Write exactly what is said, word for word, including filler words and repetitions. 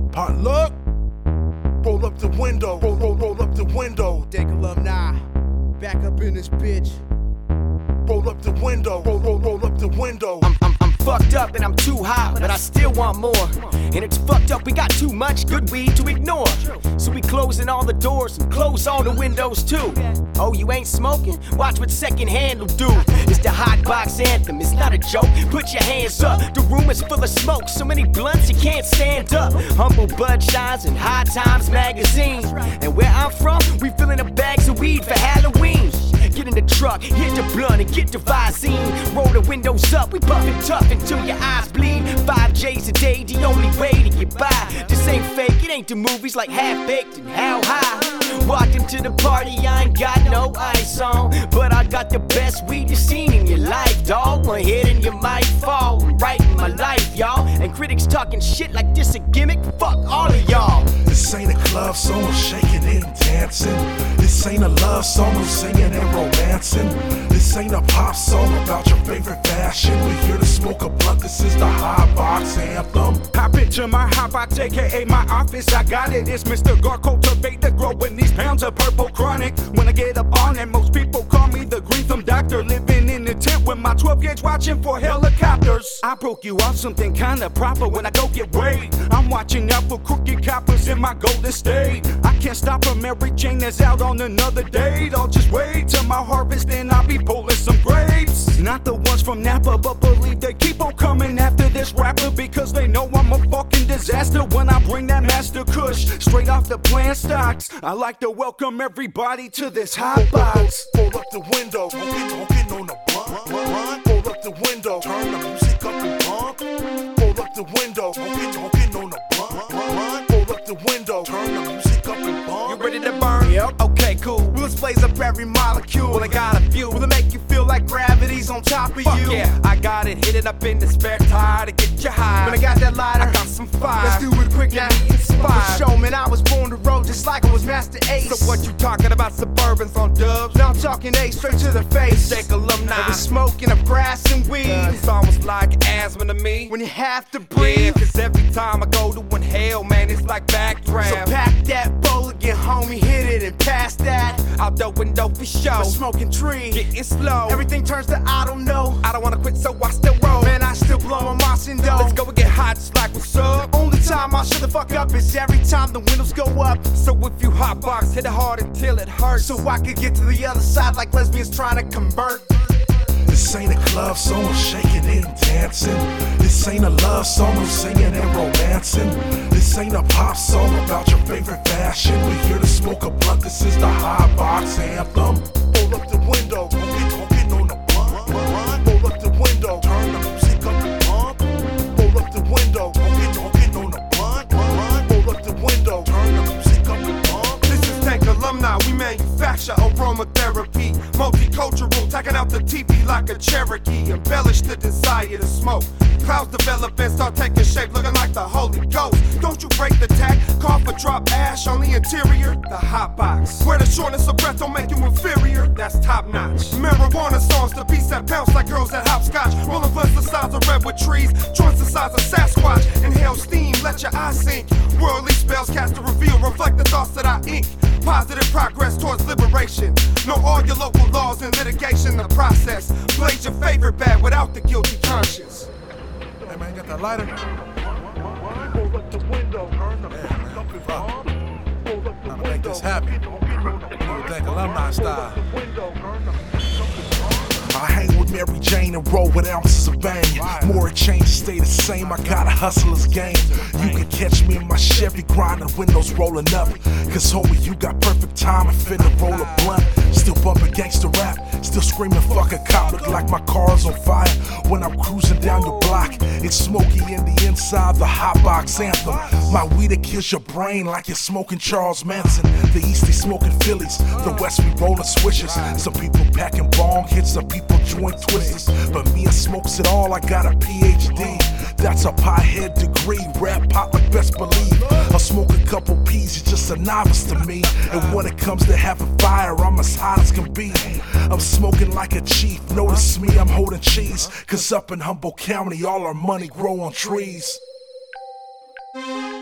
Potluck. Roll up the window, roll, roll, roll up the window. Deck alumni, back up in this bitch. Roll up the window, roll, roll, roll up the window. I'm, I'm, I'm fucked up and I'm too hot, but I still want more. And it's fucked up, we got too much good weed to ignore. So we closing all the doors and close all the windows too. Oh, you ain't smoking? Watch what secondhand will do. It's the hot box anthem, it's not a joke. Put your hands up, the room is full of smoke. So many blunts you can't stand up. Humble Bud shines in High Times magazine. And where I'm from, we filling up bags of weed for Halloween. Get in the truck, hit the blunt and get the Visine. Roll the windows up, we puffin' tough until your eyes bleed. Five J's a day, the only way to get by. This ain't fake, it ain't the movies like Half Baked and How High. Walked into the party, I ain't got no ice on, but I got the best weed you seen in your life, dawg. One hit and you might fall. I'm writing my life, y'all. And critics talking shit like this a gimmick. Fuck all of y'all. This ain't a club song, I'm shaking and dancing. This ain't a love song, I'm singing and romancing. This ain't a pop song about your favorite fashion. We're here to smoke a blunt, this is the hot box anthem. I picture my hot box, aka my office, I got it. It's Mister Gar, cultivator, growing these pounds of purple chronic. When I get up on it, most people call me the green thumb doctor. Living in the tent with my twelve gauge, watching for helicopters. I broke you off something kinda proper when I go get weighed. I'm watching out for crooked coppers in my Golden State. I can't stop a Mary Jane that's out on another date. I'll just wait till my harvest and I'll be pulling some grapes. Not the ones from Napa, but believe they keep on coming after this rapper because they know I'm a fucking disaster when I bring that Master Kush straight off the plant stocks. I like to welcome everybody to this hot box. Roll up the window, smoking, smoking on the blunt, blunt. Roll up the window, turn the music up and bump. Roll up the window, smoking, smoking on the blunt, blunt. Roll up the window, turn the music up and bump. You ready to burn? Yep. Okay, cool. We'll blaze up every molecule. Well, I got a few. Will it make you feel like gravity's on top of Fuck you? yeah, I got it. Hit it up in the spare tire to get you high. When I got that lighter, I got some fire. let's do it quick now. Inspired. Show, man, I was born to roll just like I was Master Ace. So what you talking about, Suburbans on dubs? Now I'm talking A straight to the face. Deck alumni. I was smoking up grass and weed. Uh, it's almost like asthma to me. When you have to Yeah, breathe. cause every time I go to inhale, man, it's like So backdraft. pack that bowl again, homie, hit it and pass that. Out the window for show. I'm smoking tree. Getting slow. Everything turns to I don't know. I don't wanna quit, so I still roll. Man, I still blow on my Cindo. Let's go and get hot, just like what's up. Only time I shut the fuck up is every time the windows go up. So if you hotbox, hit it hard until it hurts. So I could get to the other side like lesbians trying to convert. This ain't a club song, I'm shaking and dancing. This ain't a love song, I'm singing and romancing. This ain't a pop song about your favorite fashion. We're here to smoke a blunt, this is the hot box anthem. Roll up the window, smoking, smoking on the blunt, blunt. Roll up the window, turn the music up and bump. Roll up the window, smoking, smoking on the blunt, blunt. Roll up the window, turn the music up and bump. This is Tank Alumni, we manufacture aromatherapy. Multicultural, taking out the teepee like a Cherokee. Embellish the desire to smoke. Clouds develop and start taking shape, looking like the Holy Ghost. Don't you break the tack, call for drop ash on the interior. The hot box, where the shortness of breath don't make you inferior. That's top notch. Marijuana songs, the beats that bounce like girls that hopscotch. Rolling blunts the size of redwood trees, joints the size of Sasquatch. Inhale steam, let your eyes sink. Worldly spells cast a reveal, reflect the thoughts that I ink. Positive progress towards liberation. Know all your local laws and litigation, the process. Blaze your favorite bad without the guilty conscience. Hey man, got that lighter? Roll up the window, turn the music up and bump. Roll up the Trying to make this happen. New Deck Alumni style. I hang with Mary Jane and roll with ounces of bang. More exchanges stay the same, I got a hustler's game. You can catch me in my Chevy grinding, windows rolling up. Cause homie, you got perfect time and finna roll a blunt. Still bumping gangster rap, still screaming fuck a cop. Look like my car's on fire when I'm cruising down your block. It's smoky in the inside, the hot box anthem. My weed that kills your brain like you're smoking Charles Manson. The East they smoking Phillies, the West we rolling swishers. Some people packing bong hits, some people joint twisters. But me, I smokes it all, I got a P H D. That's a pothead degree, rap pop like best believe. I'll smoke a couple P's, you're just a novice to me. And when it comes to having fire, I'm as hot as can be. I'm smoking like a chief, notice me, I'm holding cheese. Cause up in Humboldt County, all our money grow on trees.